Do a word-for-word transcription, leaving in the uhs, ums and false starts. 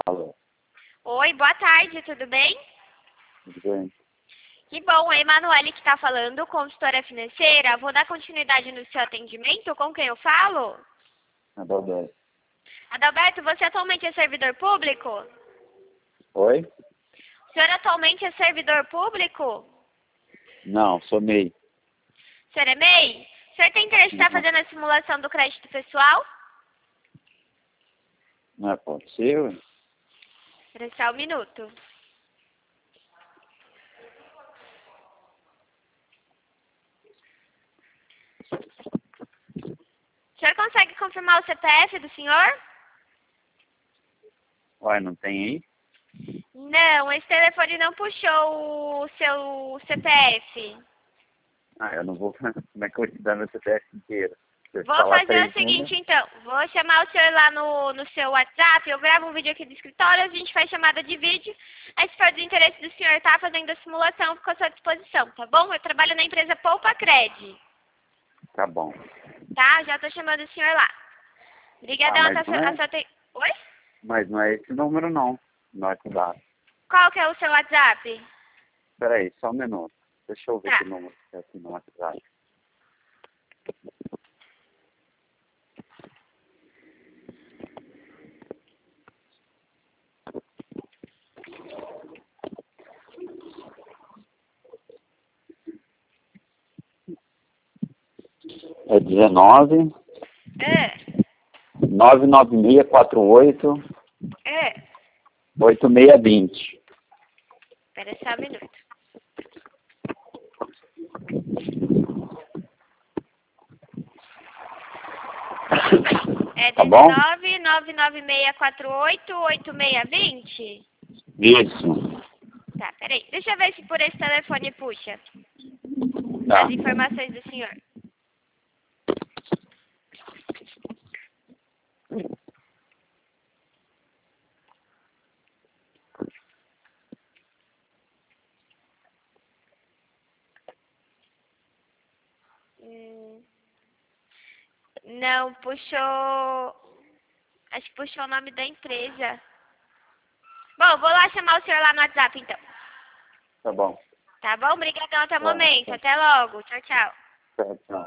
Alô, Oi, boa tarde, tudo bem? tudo bem? Que bom, é a Emanuele que está falando, consultora financeira. Vou dar continuidade no seu atendimento. Com quem eu falo? Adalberto. Adalberto, você atualmente é servidor público? Oi? O senhor atualmente é servidor público? Não, sou M E I. O senhor é M E I? O senhor tem interesse em estar Uhum. fazendo a simulação do crédito pessoal? Não é pode ser, ué? Espera só um minuto. O senhor consegue confirmar o C P F do senhor? Ué, não tem aí? Não, esse telefone não puxou o seu C P F. Ah, eu não vou. Como é que eu vou te dar meu C P F inteiro? Se eu te Vou falar fazer o três seguinte, números. então. Vou chamar o senhor lá no, no seu WhatsApp. Eu gravo um vídeo aqui do escritório, a gente faz chamada de vídeo. Aí, se for do interesse do senhor estar fazendo a simulação, fico à sua disposição, tá bom? Eu trabalho na empresa Poupa Cred, Tá bom. tá? Já tô chamando o senhor lá. Ah, Obrigadão, mas tá, não a é, sua te... Oi? mas não é esse número, não. Não é cuidado. Qual que é o seu WhatsApp? Espera aí, só um minuto. Deixa eu ver Tá. que número que é aqui no WhatsApp. É dezenove, É, nove nove seis quatro oito, é. oito seis vinte. Espera só um minuto. É Tá bom? dezenove, nove nove seis quatro oito, oito seis vinte? Isso. Tá, peraí. Deixa eu ver se por esse telefone puxa Tá. as informações do senhor. Hum, não, puxou... Acho que puxou o nome da empresa. Bom, vou lá chamar o senhor lá no WhatsApp, então. Tá bom. Tá bom? Obrigadão até o Tá, momento. tá. Até logo. Tchau, tchau. Tchau, tchau.